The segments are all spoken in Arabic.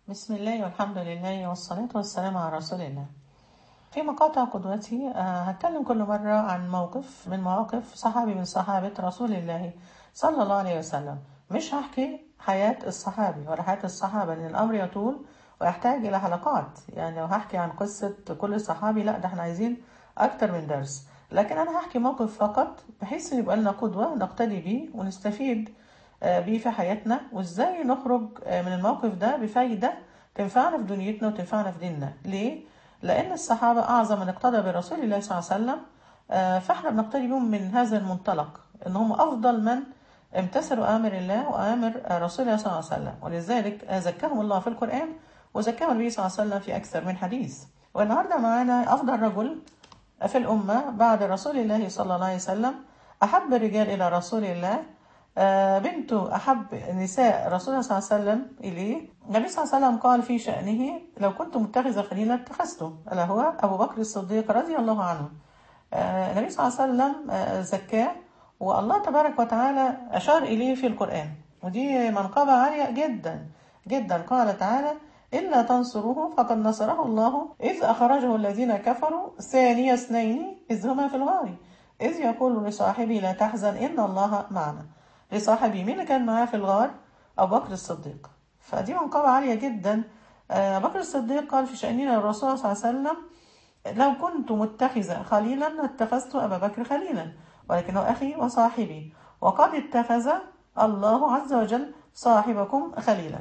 بسم الله والحمد لله والصلاة والسلام على رسول الله. في مقاطع قدوتي هتكلم كل مرة عن موقف من مواقف صحابي من صحابة رسول الله صلى الله عليه وسلم. مش هحكي حياة الصحابي ولا حياة الصحابة لأن الأمر يطول ويحتاج إلى حلقات. يعني لو هحكي عن قصة كل صحابي لا، ده احنا عايزين أكتر من درس. لكن أنا هحكي موقف فقط بحيث يبقى لنا قدوة نقتدي بيه ونستفيد بيه في حياتنا، وإزاي نخرج من الموقف ده بفايدة تنفعنا في دنيتنا وتنفعنا في ديننا. ليه؟ لأن الصحابة أعظم من اقتدى برسول الله صلى الله عليه وسلم. فإحنا بنقتدي بهم من هذا المنطلق إن هم أفضل من امتثلوا أوامر الله وأوامر رسول الله صلى الله عليه وسلم، ولذلك زكاهم الله في القرآن وزكاهم النبي صلى الله عليه وسلم في أكثر من حديث. والنهاردة معانا أفضل رجل في الأمة بعد رسول الله صلى الله عليه وسلم، أحب الرجال إلى رسول الله، بنته أحب نساء رسول الله صلى الله عليه وسلم إليه. النبي صلى الله عليه وسلم قال في شأنه: لو كنت متخذا خليلا اتخذته، ألا هو أبو بكر الصديق رضي الله عنه. النبي صلى الله عليه وسلم زكاه، والله تبارك وتعالى أشار إليه في القرآن، ودي منقبة عالية جدا جدا. قال تعالى: إلا تنصروه فقد نصره الله إذ أخرجه الذين كفروا ثاني اثنين إذ هما في الغار إذ يقول لصاحبه لا تحزن إن الله معنا. لصاحبه مين اللي كان معاه في الغار؟ أبو بكر الصديق. فدي منقبة عالية جدا. أبو بكر الصديق قال في شأننا الرسول صلى الله عليه وسلم: لو كنت متخذا خليلا لاتخذت أبا بكر خليلا، ولكنه أخي وصاحبي، وقد اتخذ الله عز وجل صاحبكم خليلا.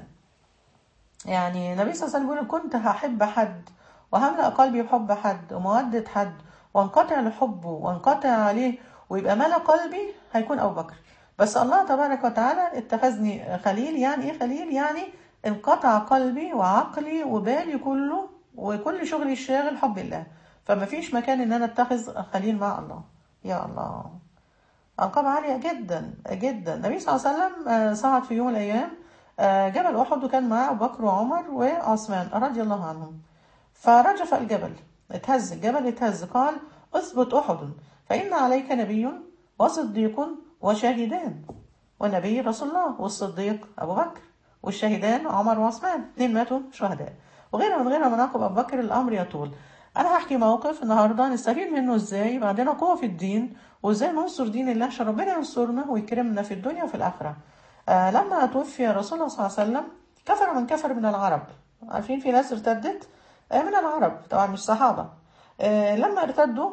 يعني النبي صلى الله عليه وسلم بيقول: كنت هحب حد وهملأ قلبي بحب حد ومودة حد وانقطع لحبه وانقطع عليه ويبقى ملا قلبي، هيكون أبو بكر. بس الله تبارك وتعالى اتخذني خليل. يعني ايه خليل؟ يعني انقطع قلبي وعقلي وبالي كله وكل شغلي الشاغل حب الله، فما فيش مكان ان انا اتخذ خليل مع الله. يا الله، أرقام عالية جدا جدا. النبي صلى الله عليه وسلم صعد في يوم من الأيام جبل أحد، وكان معاه أبو بكر وعمر وعثمان رضي الله عنهم. فرجف الجبل، اتهز الجبل، اتهز. قال: اثبت أحد فإن عليك نبي وصديق وشاهدان. والنبي رسول الله، والصديق أبو بكر، والشاهدان عمر وعثمان، اتنين ماتوا شهداء. وغيرها من غيرها مناقب أبو بكر. الأمر يطول. أنا هحكي موقف النهاردة نستفيد منه إزاي يبقى عندنا قوة في الدين، وإزاي ننصر دين الله عشان ربنا ينصرنا ويكرمنا في الدنيا وفي الآخرة. لما توفي رسول الله صلى الله عليه وسلم كفر من كفر من العرب. عارفين في ناس ارتدت من العرب، طبعا مش صحابة. لما ارتدوا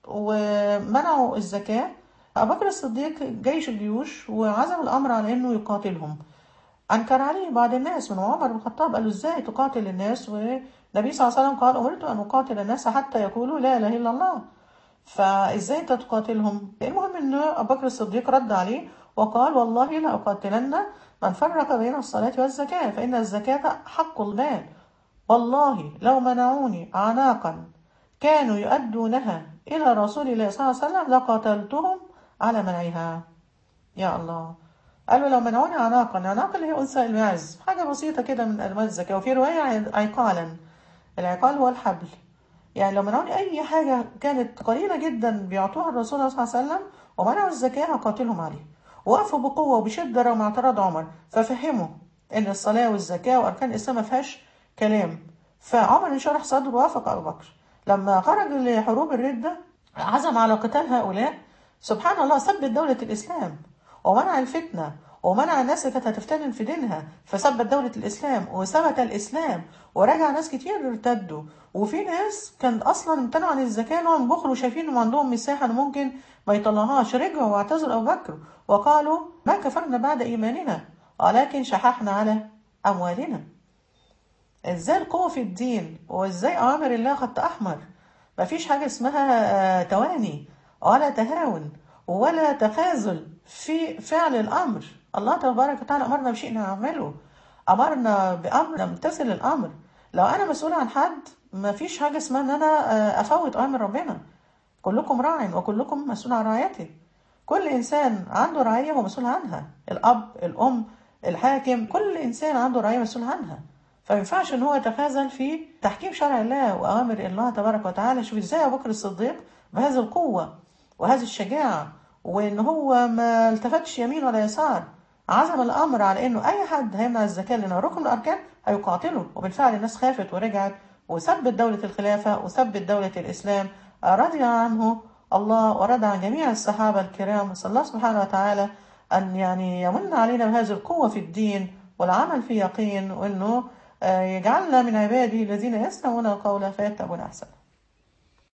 ومنعوا الزكاة، أبو بكر الصديق جيش الجيوش وعزم الأمر على أنه يقاتلهم. أنكر عليه بعض الناس من عمر بن الخطاب، قال له: إزاي تقاتل الناس؟ والنبي صلى الله عليه وسلم قال: أمرت أن أقاتل الناس حتى يقولوا لا إله إلا الله، فإزاي أنت تقاتلهم؟ المهم أن أبو بكر الصديق رد عليه وقال: والله لا أقاتلن من فرق بين الصلاة والزكاة، فإن الزكاة حق المال، والله لو منعوني أعناقا كانوا يؤدونها إلى رسول الله صلى الله عليه وسلم لقاتلتهم على منعها. يا الله. قالوا: لو منعوني عناقا، عناقا اللي هي أنثى الماعز، حاجة بسيطة كده من ألماس الزكاة، وفي رواية عقالا. العقال هو الحبل. يعني لو منعوني أي حاجة كانت قليلة جدا بيعطوها الرسول صلى الله عليه وسلم ومنعوا الزكاة هقاتلهم عليه. وقفوا بقوة وبشدة رغم اعتراض عمر، ففهموا إن الصلاة والزكاة وأركان الإسلام ما فيهاش كلام. فعمر انشرح صدره ووافق أبو بكر. لما خرج لحروب الردة عزم على قتال هؤلاء. سبحان الله، ثبت دولة الإسلام ومنع الفتنة ومنع الناس اللي كانت هتفتن في دينها، فثبت دولة الإسلام وثبت الإسلام، ورجع ناس كتير ارتدوا. وفي ناس كان أصلا امتنعوا عن الزكاة نوع من بخل وشايفين إنهم عندهم مساحة إن ممكن ما يطلعوهاش، رجعوا واعتذروا أبو بكر وقالوا: ما كفرنا بعد إيماننا ولكن شححنا على أموالنا. ازاي القوة في الدين، وازاي أوامر الله خط أحمر. مفيش حاجة اسمها تواني ولا تهاون ولا تخاذل في فعل الأمر. الله تبارك وتعالى أمرنا بشيء نعمله، أمرنا بأمر نمتثل الأمر. لو أنا مسؤول عن حد مفيش حاجة اسمها إن أنا أفوت أمر ربنا. كلكم راع وكلكم مسؤول عن رعيته. كل إنسان عنده رعية ومسؤول عنها، الأب، الأم، الحاكم، كل إنسان عنده رعية مسؤول عنها. فما ينفعش ان هو يتخاذل في تحكيم شرع الله واوامر الله تبارك وتعالى. شوف ازاي ابو بكر الصديق بهذه القوه وهذه الشجاعه، وان هو ما التفتش يمين ولا يسار عزم الأمر على إنه أي حد هيمنع الزكاة لأنه ركن من الأركان هيقاتله، وبالفعل الناس خافت ورجعت وثبت دولة الخلافة وثبت دولة الإسلام. رضي عنه الله ورضى عن جميع الصحابة الكرام. نسأل الله سبحانه وتعالى أن يعني يمن علينا بهذه القوة في الدين والعمل في يقين، وأنه يجعلنا من عباده الذين يستمعون القول فيتبعون أحسنه.